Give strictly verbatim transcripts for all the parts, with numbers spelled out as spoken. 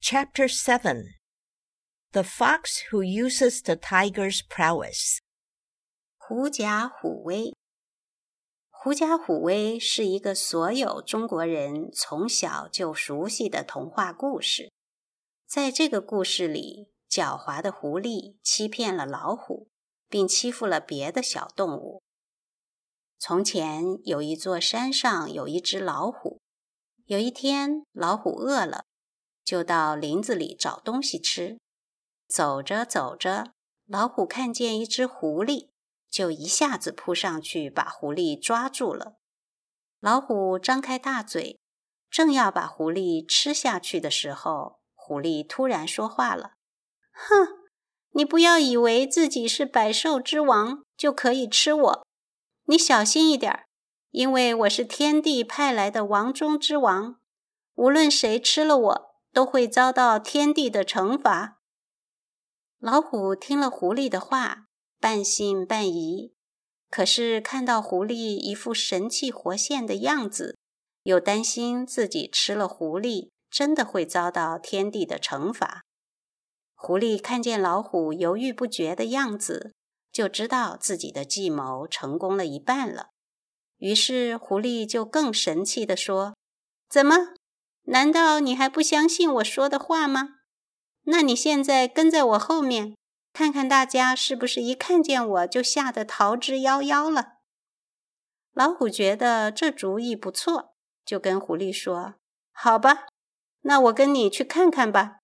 Chapter seven The Fox Who Uses the Tiger's Prowess 狐假虎威。狐假虎威是一个所有中国人从小就熟悉的童话故事。在这个故事里，狡猾的狐狸欺骗了老虎，并欺负了别的小动物。从前有一座山上有一只老虎，有一天老虎饿了，就到林子里找东西吃。走着走着，老虎看见一只狐狸，就一下子扑上去把狐狸抓住了。老虎张开大嘴，正要把狐狸吃下去的时候，狐狸突然说话了：哼，你不要以为自己是百兽之王就可以吃我，你小心一点，因为我是天帝派来的王中之王，无论谁吃了我，都会遭到天帝的惩罚。老虎听了狐狸的话，半信半疑，可是看到狐狸一副神气活现的样子，又担心自己吃了狐狸真的会遭到天帝的惩罚。狐狸看见老虎犹豫不决的样子，就知道自己的计谋成功了一半了。于是狐狸就更神气地说：怎么？难道你还不相信我说的话吗？那你现在跟在我后面，看看大家是不是一看见我就吓得逃之夭夭了。老虎觉得这主意不错，就跟狐狸说：好吧，那我跟你去看看吧。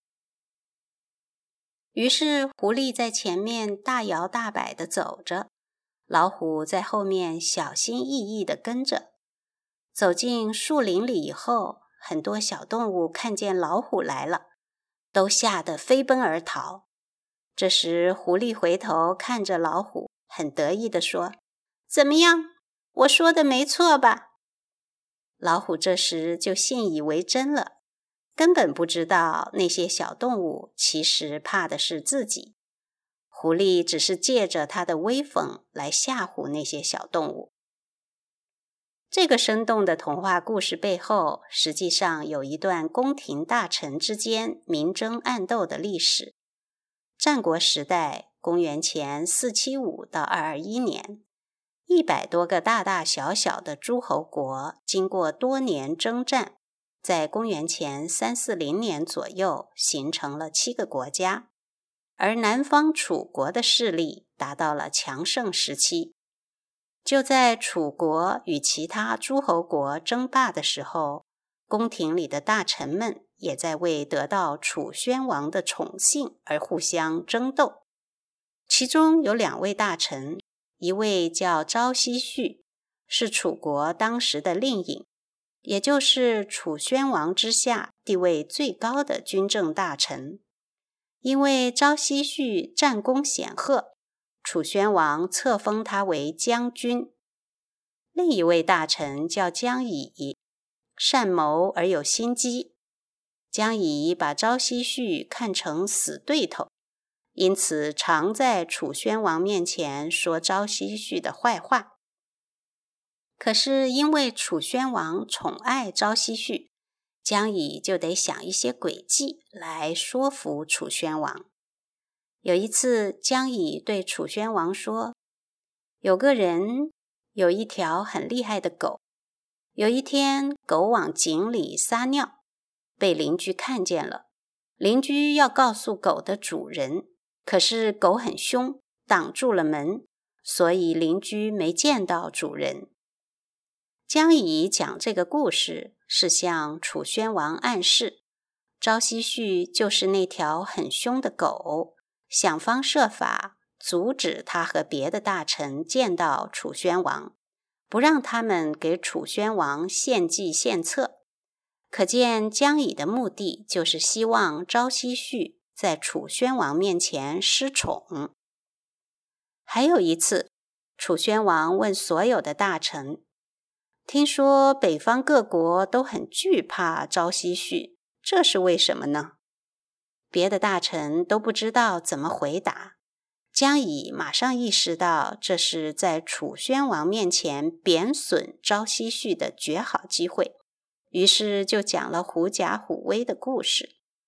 于是狐狸在前面大摇大摆地走着，老虎在后面小心翼翼地跟着。走进树林里以后，很多小动物看见老虎来了，都吓得飞奔而逃。这时狐狸回头看着老虎，很得意地说：怎么样，我说的没错吧？老虎这时就信以为真了，根本不知道那些小动物其实怕的是自己。狐狸只是借着它的威风来吓唬那些小动物。这个生动的童话故事背后，实际上有一段宫廷大臣之间明争暗斗的历史。战国时代，公元前四百七十五到二百二十一年，一百多个大大小小的诸侯国经过多年征战，在公元前三百四十年左右形成了七个国家，而南方楚国的势力达到了强盛时期。就在楚国与其他诸侯国争霸的时候，宫廷里的大臣们也在为得到楚宣王的宠幸而互相争斗。其中有两位大臣，一位叫昭奚绪，是楚国当时的令尹，也就是楚宣王之下地位最高的军政大臣。因为昭奚绪战功显赫，楚宣王册封他为将军。另一位大臣叫姜乙，善谋而有心机。姜乙把昭奚绪看成死对头，因此常在楚宣王面前说昭奚绪的坏话。可是因为楚宣王宠爱昭奚绪，姜乙就得想一些诡计来说服楚宣王。有一次，姜乙对楚宣王说：有个人有一条很厉害的狗，有一天狗往井里撒尿，被邻居看见了。邻居要告诉狗的主人，可是狗很凶，挡住了门，所以邻居没见到主人。姜乙讲这个故事，是向楚宣王暗示，昭奚绪就是那条很凶的狗，想方设法阻止他和别的大臣见到楚宣王，不让他们给楚宣王献计献策。可见姜乙的目的就是希望昭奚绪在楚宣王面前失宠。还有一次，楚宣王问所有的大臣：听说北方各国都很惧怕昭奚绪，这是为什么呢？别的大臣都不知道怎么回答。姜乙马上意识到这是在楚宣王面前贬损昭奚绪的绝好机会，于是就讲了狐假虎威的故事。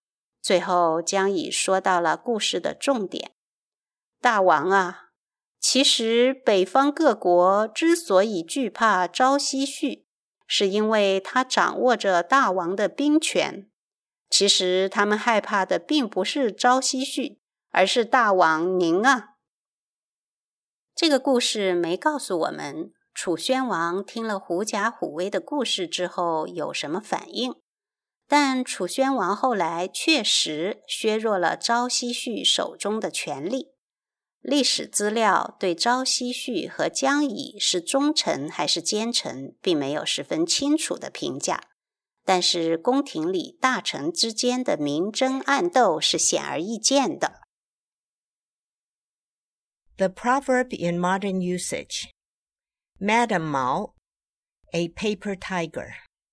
最后江乙说到了故事的重点。大王啊，其实北方各国之所以惧怕朝夕旭，是因为他掌握着大王的兵权。其实他们害怕的并不是朝夕旭，而是大王您啊。这个故事没告诉我们楚宣王听了狐假虎威的故事之后有什么反应，但楚宣王后来确实削弱了朝夕旭手中的权力。历史资料对朝夕旭和江乙是忠臣还是奸臣并没有十分清楚的评价，但是宫廷里大臣之间的明争暗斗是显而易见的。 The proverb in modern usage. Madam Mao, a paper tiger.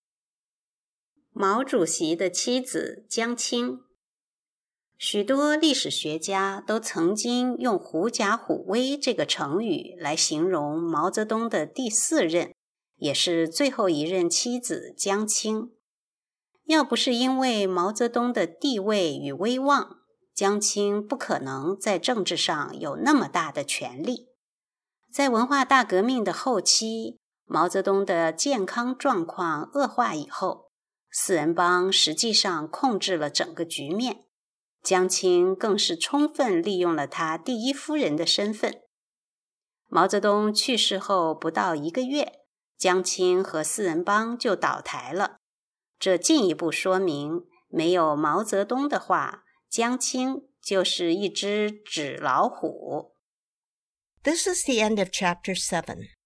毛主席的妻子江青。许多历史学家都曾经用狐假虎威这个成语来形容毛泽东的第四任，也是最后一任妻子江青。要不是因为毛泽东的地位与威望，江青不可能在政治上有那么大的权力。在文化大革命的后期，毛泽东的健康状况恶化以后，四人帮实际上控制了整个局面，江青更是充分利用了他第一夫人的身份。毛泽东去世后不到一个月，江青和四人帮就倒台了。这进一步说明，没有毛泽东的话，江青就是一只纸老虎。 This is the end of chapter seven.